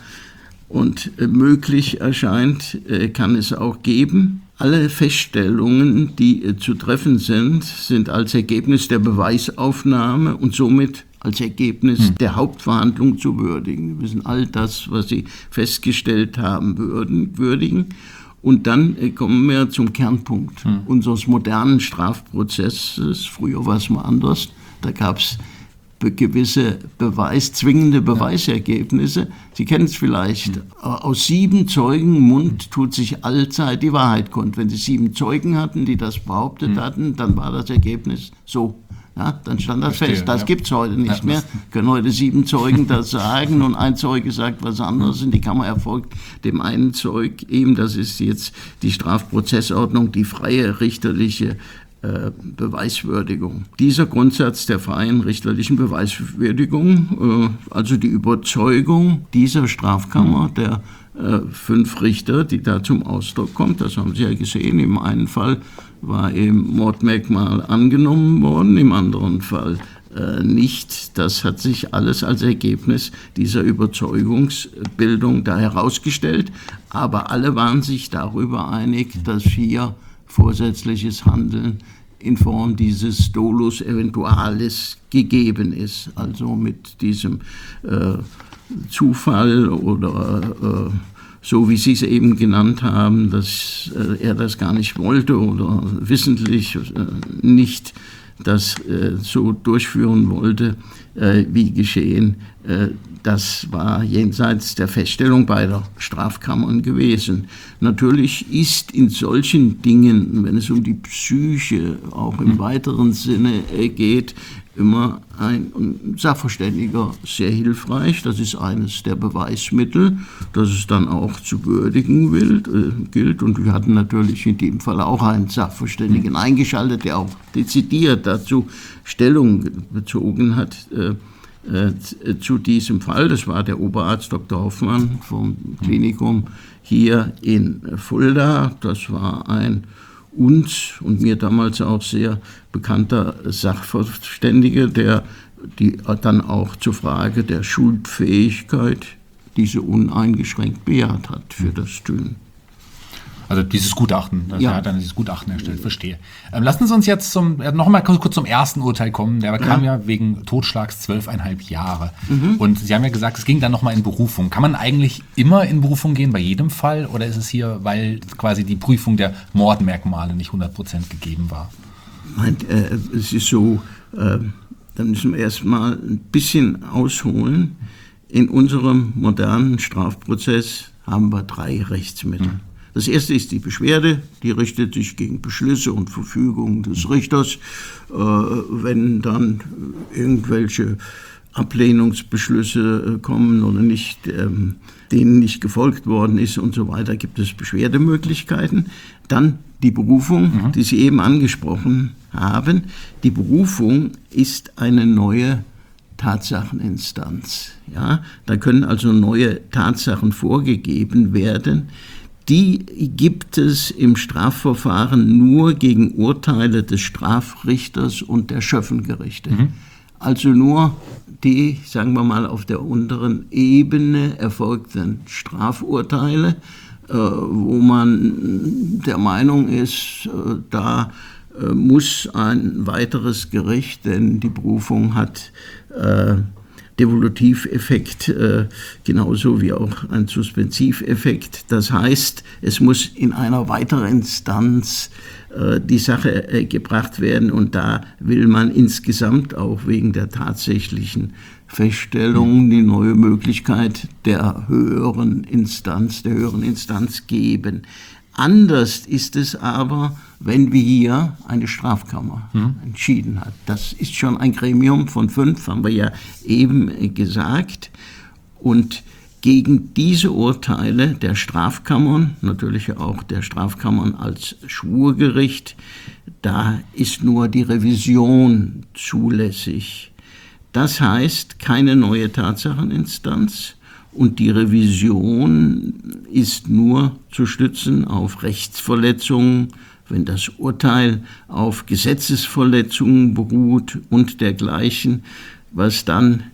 und möglich erscheint, kann es auch geben. Alle Feststellungen, die zu treffen sind, sind als Ergebnis der Beweisaufnahme und somit als Ergebnis hm. der Hauptverhandlung zu würdigen. Wir müssen all das, was Sie festgestellt haben, würdigen. Und dann äh, kommen wir zum Kernpunkt hm. unseres modernen Strafprozesses. Früher war es mal anders. Da gab es be- gewisse Beweis, zwingende Beweisergebnisse. Sie kennen es vielleicht. Hm. Aus sieben Zeugen Mund tut sich allzeit die Wahrheit kund. Wenn Sie sieben Zeugen hatten, die das behauptet hm. hatten, dann war das Ergebnis so. Ja, dann stand das Verstehe, fest. Das ja. gibt es heute nicht ja, mehr. Können heute sieben Zeugen das sagen und ein Zeuge sagt was anderes. Und die Kammer erfolgt dem einen Zeug eben, das ist jetzt die Strafprozessordnung, die freie richterliche äh, Beweiswürdigung. Dieser Grundsatz der freien richterlichen Beweiswürdigung, äh, also die Überzeugung dieser Strafkammer, der äh, fünf Richter, die da zum Ausdruck kommt, das haben Sie ja gesehen, im einen Fall war eben Mordmerkmal angenommen worden, im anderen Fall äh, nicht. Das hat sich alles als Ergebnis dieser Überzeugungsbildung da herausgestellt. Aber alle waren sich darüber einig, dass hier vorsätzliches Handeln in Form dieses Dolus eventualis gegeben ist. Also mit diesem äh, Zufall oder äh, so wie Sie es eben genannt haben, dass äh, er das gar nicht wollte oder wissentlich äh, nicht das äh, so durchführen wollte, äh, wie geschehen. Äh, das war jenseits der Feststellung beider Strafkammern gewesen. Natürlich ist in solchen Dingen, wenn es um die Psyche auch im weiteren Sinne äh, geht, immer ein Sachverständiger sehr hilfreich. Das ist eines der Beweismittel, das es dann auch zu würdigen will, äh, gilt. Und wir hatten natürlich in dem Fall auch einen Sachverständigen eingeschaltet, der auch dezidiert dazu Stellung bezogen hat äh, äh, zu diesem Fall. Das war der Oberarzt Doktor Hoffmann vom Klinikum hier in Fulda. Das war ein uns und mir damals auch sehr bekannter Sachverständiger, der die dann auch zur Frage der Schuldfähigkeit diese uneingeschränkt bejaht hat für das Tun. Also dieses Gutachten, ja. Er hat dann dieses Gutachten erstellt, verstehe. Ähm, lassen Sie uns jetzt zum, äh, noch mal kurz zum ersten Urteil kommen. Der kam ja, ja wegen Totschlags zwölfeinhalb Jahre. Mhm. Und Sie haben ja gesagt, es ging dann noch mal in Berufung. Kann man eigentlich immer in Berufung gehen, bei jedem Fall? Oder ist es hier, weil quasi die Prüfung der Mordmerkmale nicht hundert Prozent gegeben war? Nein, äh, es ist so, äh, da müssen wir erstmal ein bisschen ausholen. In unserem modernen Strafprozess haben wir drei Rechtsmittel. Mhm. Das erste ist die Beschwerde, die richtet sich gegen Beschlüsse und Verfügungen des Richters. Äh, wenn dann irgendwelche Ablehnungsbeschlüsse kommen oder nicht, ähm, denen nicht gefolgt worden ist und so weiter, gibt es Beschwerdemöglichkeiten. Dann die Berufung, mhm. die Sie eben angesprochen haben. Die Berufung ist eine neue Tatsacheninstanz. Ja? Da können also neue Tatsachen vorgegeben werden. Die gibt es im Strafverfahren nur gegen Urteile des Strafrichters und der Schöffengerichte. Mhm. Also nur die, sagen wir mal, auf der unteren Ebene erfolgten Strafurteile, äh, wo man der Meinung ist, äh, da äh, muss ein weiteres Gericht, denn die Berufung hat äh, Devolutiveffekt, äh, genauso wie auch ein Suspensiveffekt. Das heißt, es muss in einer weiteren Instanz äh, die Sache äh, gebracht werden und da will man insgesamt auch wegen der tatsächlichen Feststellung die neue Möglichkeit der höheren Instanz, der höheren Instanz geben. Anders ist es aber, wenn wir hier eine Strafkammer hm. entschieden hat. Das ist schon ein Gremium von fünf, haben wir ja eben gesagt. Und gegen diese Urteile der Strafkammern, natürlich auch der Strafkammern als Schwurgericht, da ist nur die Revision zulässig. Das heißt, keine neue Tatsacheninstanz. Und die Revision ist nur zu stützen auf Rechtsverletzungen, wenn das Urteil auf Gesetzesverletzungen beruht und dergleichen, was dann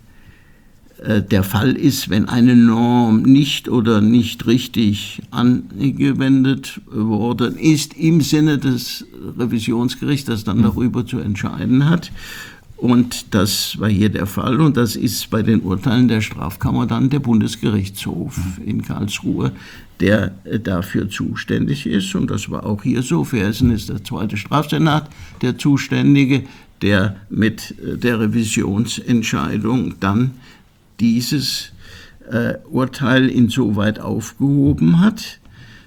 äh, der Fall ist, wenn eine Norm nicht oder nicht richtig angewendet worden ist, im Sinne des Revisionsgerichts, das dann darüber zu entscheiden hat. Und das war hier der Fall und das ist bei den Urteilen der Strafkammer dann der Bundesgerichtshof in Karlsruhe, der dafür zuständig ist. Und das war auch hier so. Für Hessen ist der zweite Strafsenat der Zuständige, der mit der Revisionsentscheidung dann dieses äh, Urteil insoweit aufgehoben hat,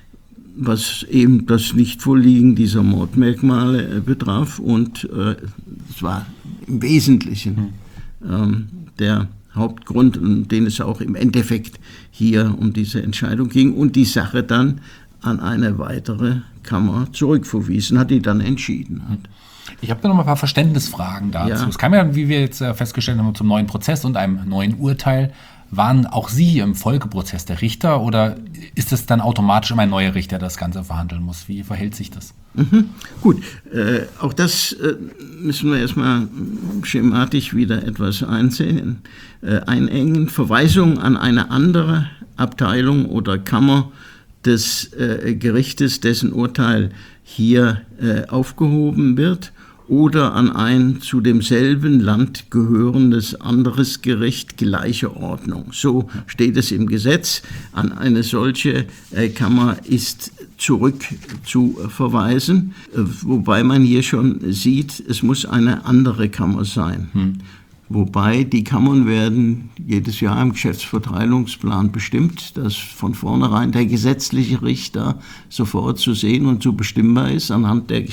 was eben das Nichtvorliegen dieser Mordmerkmale äh, betraf. Und äh, es war im Wesentlichen ähm, der Hauptgrund, um den es auch im Endeffekt hier um diese Entscheidung ging und die Sache dann an eine weitere Kammer zurückverwiesen hat, die dann entschieden hat. Ich habe da noch mal ein paar Verständnisfragen dazu. Ja. Es kam ja, wie wir jetzt festgestellt haben, zum neuen Prozess und einem neuen Urteil. waren auch Sie im Folgeprozess der Richter oder ist es dann automatisch immer ein neuer Richter, der das Ganze verhandeln muss? Wie verhält sich das? Mhm. Gut, äh, auch das äh, müssen wir erstmal schematisch wieder etwas einsehen, äh, einengen. Verweisung an eine andere Abteilung oder Kammer des äh, Gerichtes, dessen Urteil hier äh, aufgehoben wird, oder an ein zu demselben Land gehörendes anderes Gericht gleicher Ordnung. So steht es im Gesetz. An eine solche äh, Kammer ist zurück zu verweisen, äh, wobei man hier schon sieht, es muss eine andere Kammer sein. Hm. Wobei die Kammern werden jedes Jahr im Geschäftsverteilungsplan bestimmt, dass von vornherein der gesetzliche Richter sofort zu sehen und zu bestimmbar ist anhand der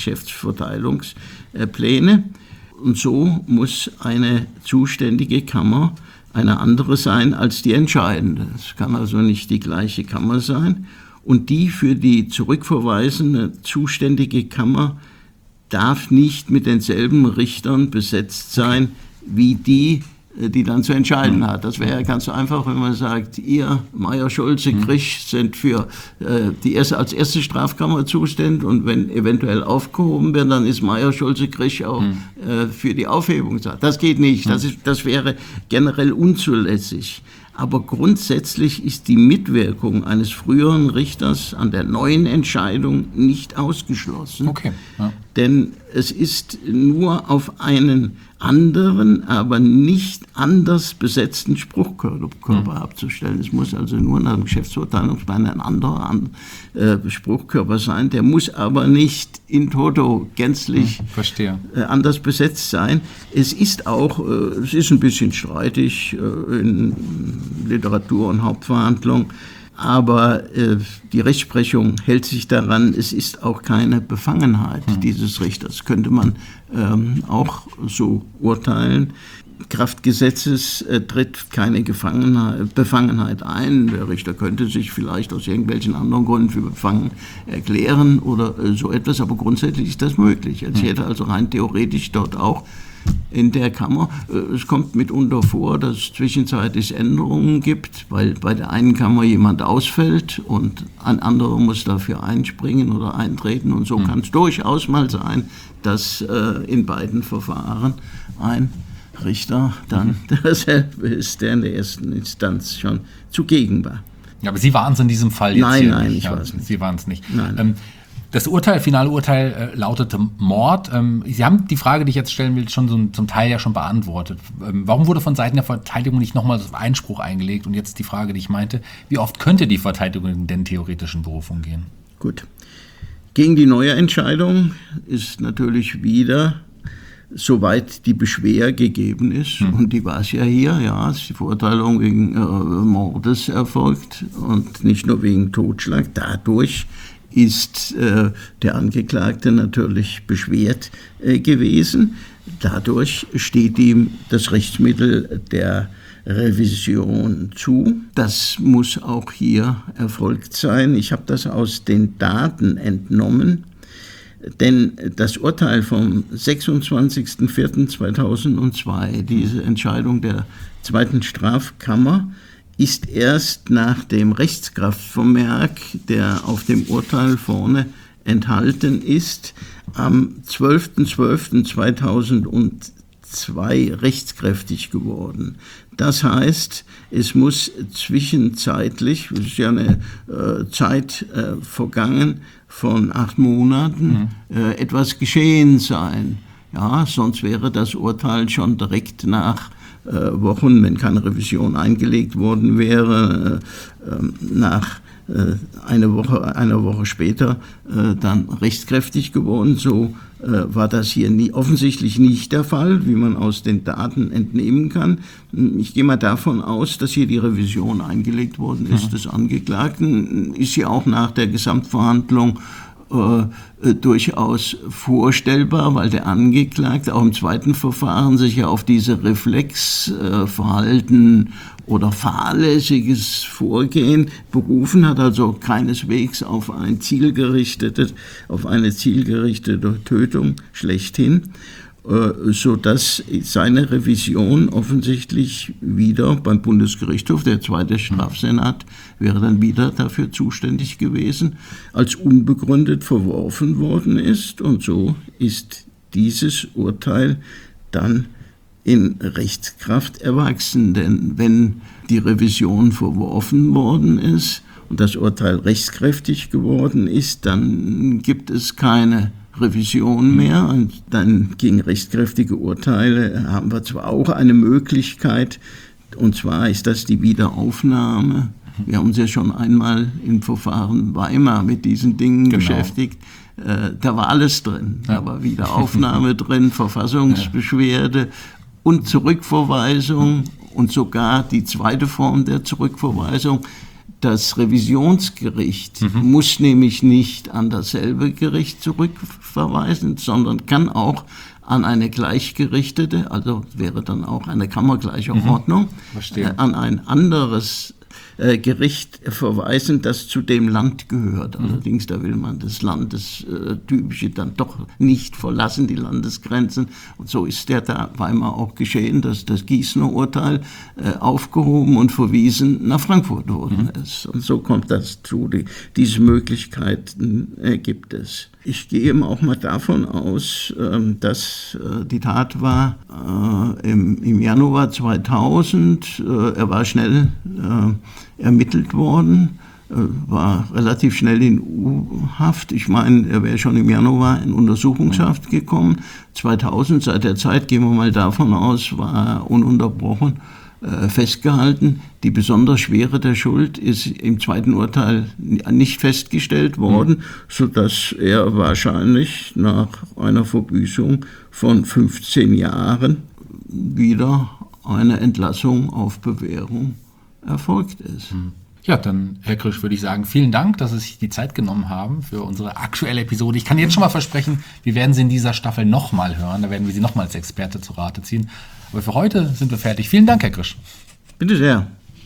Geschäftsverteilungspläne. Und so muss eine zuständige Kammer eine andere sein als die entscheidende. Es kann also nicht die gleiche Kammer sein. Und die für die zurückverweisende zuständige Kammer darf nicht mit denselben Richtern besetzt sein, wie die, die dann zu entscheiden hat. Das wäre ganz so einfach, wenn man sagt, ihr, Meier, Schulze, Krisch sind für äh, die erste, als erste Strafkammer zuständig und wenn eventuell aufgehoben wird, dann ist Meier, Schulze, Krisch auch mhm. äh, für die Aufhebung. Das geht nicht, das, ist, das wäre generell unzulässig. Aber grundsätzlich ist die Mitwirkung eines früheren Richters an der neuen Entscheidung nicht ausgeschlossen. Okay. Ja. Denn es ist nur auf einen anderen, aber nicht anders besetzten Spruchkörper mhm. abzustellen. Es muss also nur nach dem Geschäftsverteilungsplan ein anderer an, äh, Spruchkörper sein. Der muss aber nicht in toto gänzlich mhm, äh, anders besetzt sein. Es ist auch, äh, es ist ein bisschen streitig äh, in Literatur und Hauptverhandlung, aber äh, die Rechtsprechung hält sich daran, es ist auch keine Befangenheit mhm. dieses Richters. Könnte man ähm, auch so urteilen. Kraft Gesetzes äh, tritt keine Gefangenheit, Befangenheit ein. Der Richter könnte sich vielleicht aus irgendwelchen anderen Gründen für befangen erklären oder äh, so etwas, aber grundsätzlich ist das möglich. Es hätte also rein theoretisch dort auch in der Kammer. Es kommt mitunter vor, dass es zwischenzeitlich Änderungen gibt, weil bei der einen Kammer jemand ausfällt und ein anderer muss dafür einspringen oder eintreten. Und so mhm. kann es durchaus mal sein, dass äh, in beiden Verfahren ein Richter dann mhm. derselbe ist, der in der ersten Instanz schon zugegen war. Ja, aber Sie waren es in diesem Fall jetzt nein, hier nein, nicht. Nein, ich weiß nicht. Sie waren es nicht. Nein. Ähm, Das Urteil, finale Urteil äh, lautete Mord. Ähm, Sie haben die Frage, die ich jetzt stellen will, schon so, zum Teil ja schon beantwortet. Ähm, warum wurde von Seiten der Verteidigung nicht nochmal so Einspruch eingelegt? Und jetzt die Frage, die ich meinte, wie oft könnte die Verteidigung denn theoretisch in Berufung gehen? Gut. Gegen die neue Entscheidung ist natürlich wieder, soweit die Beschwer gegeben ist, hm. und die war es ja hier, ja, ist die Verurteilung wegen äh, Mordes erfolgt und nicht nur wegen Totschlag. Dadurch ist äh, der Angeklagte natürlich beschwert äh, gewesen. Dadurch steht ihm das Rechtsmittel der Revision zu. Das muss auch hier erfolgt sein. Ich habe das aus den Daten entnommen, denn das Urteil vom sechsundzwanzigsten vierten zweitausendzwei, diese Entscheidung der zweiten Strafkammer, ist erst nach dem Rechtskraftvermerk, der auf dem Urteil vorne enthalten ist, am zwölften zwölften zweitausendzwei rechtskräftig geworden. Das heißt, es muss zwischenzeitlich, es ist ja eine äh, Zeit äh, vergangen von acht Monaten, mhm. äh, etwas geschehen sein. Ja, sonst wäre das Urteil schon direkt nach Wochen, wenn keine Revision eingelegt worden wäre, nach einer Woche, eine Woche später dann rechtskräftig geworden. So war das hier nie, offensichtlich nicht der Fall, wie man aus den Daten entnehmen kann. Ich gehe mal davon aus, dass hier die Revision eingelegt worden ist des Angeklagten. Ist ja auch nach der Gesamtverhandlung Äh, durchaus vorstellbar, weil der Angeklagte auch im zweiten Verfahren sich ja auf diese Reflexverhalten äh, oder fahrlässiges Vorgehen berufen hat, also keineswegs auf ein zielgerichtetes, auf eine zielgerichtete Tötung schlechthin. sodass seine Revision offensichtlich wieder beim Bundesgerichtshof, der zweite Strafsenat wäre dann wieder dafür zuständig gewesen, als unbegründet verworfen worden ist. Und so ist dieses Urteil dann in Rechtskraft erwachsen. Denn wenn die Revision verworfen worden ist und das Urteil rechtskräftig geworden ist, dann gibt es keine Revision mehr, und dann gegen rechtskräftige Urteile haben wir zwar auch eine Möglichkeit, und zwar ist das die Wiederaufnahme. Wir haben uns ja schon einmal im Verfahren Weimar mit diesen Dingen genau. beschäftigt. Äh, da war alles drin. Ja. Da war Wiederaufnahme drin, Verfassungsbeschwerde ja. und Zurückverweisung und sogar die zweite Form der Zurückverweisung. Das Revisionsgericht mhm. muss nämlich nicht an dasselbe Gericht zurückverweisen, sondern kann auch an eine gleichgerichtete, also wäre dann auch eine kammergleiche mhm. Ordnung, äh, an ein anderes äh, Gericht verweisen, das zu dem Land gehört. Mhm. Allerdings, da will man das Landestypische äh, dann doch nicht verlassen, die Landesgrenzen. Und so ist der da Weimar auch geschehen, dass das Gießener Urteil äh, aufgehoben und verwiesen nach Frankfurt worden mhm. ist. Und so kommt das zu. Die, diese Möglichkeiten äh, gibt es. Ich gehe eben auch mal davon aus, äh, dass äh, die Tat war äh, im, im Januar zweitausend. Äh, er war schnell äh, ermittelt worden, äh, war relativ schnell in U-Haft. Ich meine, er wäre schon im Januar in Untersuchungshaft gekommen. zweitausend, seit der Zeit, gehen wir mal davon aus, war er ununterbrochen äh, festgehalten. Die besonders Schwere der Schuld ist im zweiten Urteil nicht festgestellt worden, mhm. sodass er wahrscheinlich nach einer Verbüßung von fünfzehn Jahren wieder eine Entlassung auf Bewährung erfolgt ist. Mhm. Ja, dann, Herr Krisch, würde ich sagen, vielen Dank, dass Sie sich die Zeit genommen haben für unsere aktuelle Episode. Ich kann jetzt schon mal versprechen, wir werden Sie in dieser Staffel nochmal hören. Da werden wir Sie nochmal als Experte zu Rate ziehen. Aber für heute sind wir fertig. Vielen Dank, Herr Krisch. Bitte sehr.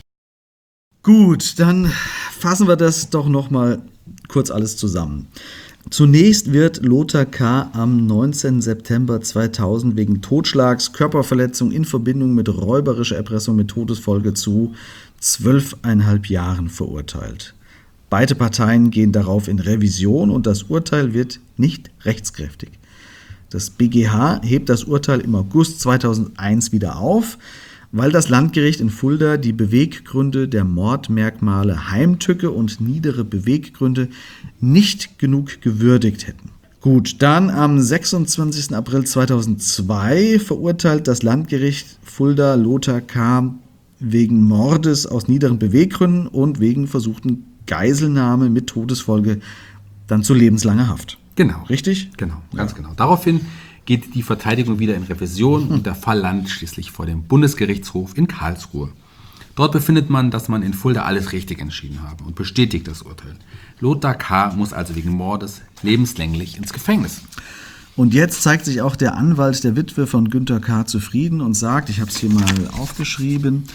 Gut, dann fassen wir das doch nochmal kurz alles zusammen. Zunächst wird Lothar K. am neunzehnten September zweitausend wegen Totschlags, Körperverletzung in Verbindung mit räuberischer Erpressung mit Todesfolge zu zwölfeinhalb Jahren verurteilt. Beide Parteien gehen darauf in Revision und das Urteil wird nicht rechtskräftig. Das B G H hebt das Urteil im August zweitausendeins wieder auf, weil das Landgericht in Fulda die Beweggründe der Mordmerkmale Heimtücke und niedere Beweggründe nicht genug gewürdigt hätten. Gut, dann am sechsundzwanzigsten April zweitausendzwei verurteilt das Landgericht Fulda Lothar K. wegen Mordes aus niederen Beweggründen und wegen versuchten Geiselnahme mit Todesfolge dann zu lebenslanger Haft. Genau. Richtig? Genau, ganz ja. genau. Daraufhin geht die Verteidigung wieder in Revision und der Fall landet schließlich vor dem Bundesgerichtshof in Karlsruhe. Dort befindet man, dass man in Fulda alles richtig entschieden habe und bestätigt das Urteil. Lothar K. muss also wegen Mordes lebenslänglich ins Gefängnis. Und jetzt zeigt sich auch der Anwalt der Witwe von Günter K. zufrieden und sagt, ich habe es hier mal aufgeschrieben,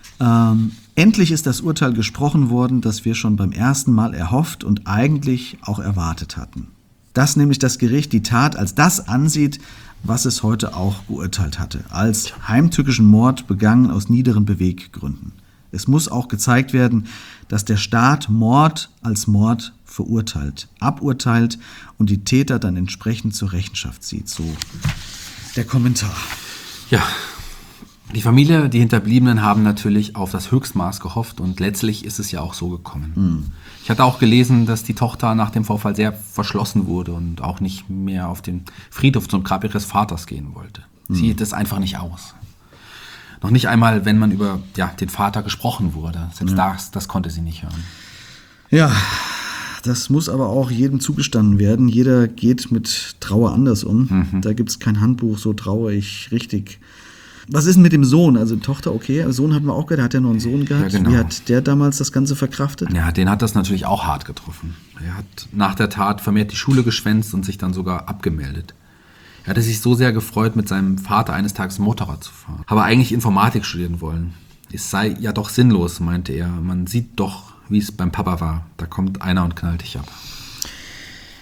ähm, endlich ist das Urteil gesprochen worden, das wir schon beim ersten Mal erhofft und eigentlich auch erwartet hatten. Dass nämlich das Gericht die Tat als das ansieht, was es heute auch geurteilt hatte, als heimtückischen Mord begangen aus niederen Beweggründen. Es muss auch gezeigt werden, dass der Staat Mord als Mord verurteilt, aburteilt und die Täter dann entsprechend zur Rechenschaft zieht. So der Kommentar. Ja, die Familie, die Hinterbliebenen haben natürlich auf das Höchstmaß gehofft und letztlich ist es ja auch so gekommen. Mhm. Ich hatte auch gelesen, dass die Tochter nach dem Vorfall sehr verschlossen wurde und auch nicht mehr auf den Friedhof zum Grab ihres Vaters gehen wollte. Mhm. Sie hielt es einfach nicht aus. Noch nicht einmal, wenn man über ja, den Vater gesprochen wurde. Selbst ja. das, das konnte sie nicht hören. Ja, das muss aber auch jedem zugestanden werden. Jeder geht mit Trauer anders um. Mhm. Da gibt es kein Handbuch, so traue ich richtig. Was ist denn mit dem Sohn? Also Tochter, okay, Sohn hatten wir auch gehabt, der hat ja noch einen Sohn gehabt. Ja, genau. Wie hat der damals das Ganze verkraftet? Ja, den hat das natürlich auch hart getroffen. Er hat nach der Tat vermehrt die Schule geschwänzt und sich dann sogar abgemeldet. Er hatte sich so sehr gefreut, mit seinem Vater eines Tages Motorrad zu fahren. Aber eigentlich Informatik studieren wollen. Es sei ja doch sinnlos, meinte er. Man sieht doch, wie es beim Papa war. Da kommt einer und knallt dich ab.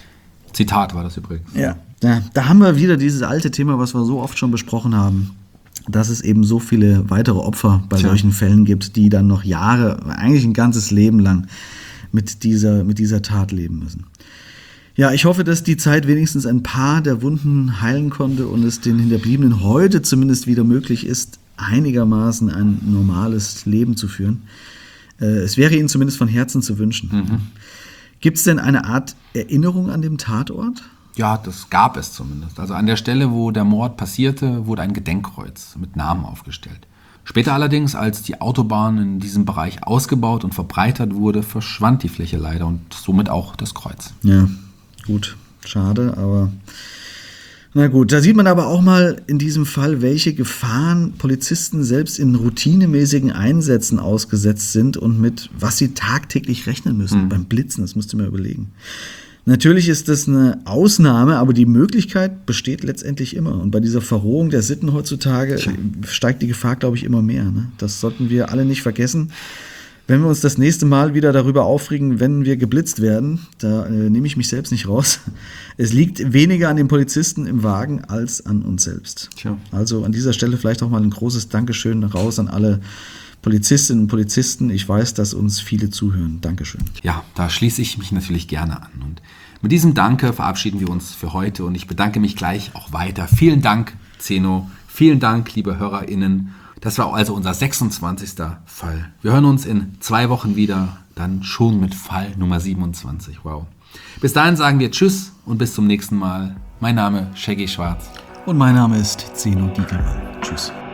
Zitat war das übrigens. Ja, ja, da haben wir wieder dieses alte Thema, was wir so oft schon besprochen haben, dass es eben so viele weitere Opfer bei Tja. solchen Fällen gibt, die dann noch Jahre, eigentlich ein ganzes Leben lang mit dieser, mit dieser Tat leben müssen. Ja, ich hoffe, dass die Zeit wenigstens ein paar der Wunden heilen konnte und es den Hinterbliebenen heute zumindest wieder möglich ist, einigermaßen ein normales Leben zu führen. Äh, es wäre ihnen zumindest von Herzen zu wünschen. Mhm. Gibt es denn eine Art Erinnerung an dem Tatort? Ja, das gab es zumindest. Also an der Stelle, wo der Mord passierte, wurde ein Gedenkkreuz mit Namen aufgestellt. Später allerdings, als die Autobahn in diesem Bereich ausgebaut und verbreitert wurde, verschwand die Fläche leider und somit auch das Kreuz. Ja, gut, schade, aber na gut. Da sieht man aber auch mal in diesem Fall, welche Gefahren Polizisten selbst in routinemäßigen Einsätzen ausgesetzt sind und mit was sie tagtäglich rechnen müssen. Mhm. Beim Blitzen, das musst du mir überlegen. Natürlich ist das eine Ausnahme, aber die Möglichkeit besteht letztendlich immer. Und bei dieser Verrohung der Sitten heutzutage Tja. steigt die Gefahr, glaube ich, immer mehr. Ne? Das sollten wir alle nicht vergessen. Wenn wir uns das nächste Mal wieder darüber aufregen, wenn wir geblitzt werden, da äh, nehme ich mich selbst nicht raus. Es liegt weniger an den Polizisten im Wagen als an uns selbst. Tja. Also an dieser Stelle vielleicht auch mal ein großes Dankeschön raus an alle Polizistinnen und Polizisten. Ich weiß, dass uns viele zuhören. Dankeschön. Ja, da schließe ich mich natürlich gerne an. Und mit diesem Danke verabschieden wir uns für heute und ich bedanke mich gleich auch weiter. Vielen Dank, Zeno. Vielen Dank, liebe HörerInnen. Das war also unser sechsundzwanzigster Fall. Wir hören uns in zwei Wochen wieder, dann schon mit Fall Nummer siebenundzwanzig. Wow. Bis dahin sagen wir Tschüss und bis zum nächsten Mal. Mein Name ist Shaggy Schwarz. Und mein Name ist Zeno Diekelmann. Tschüss.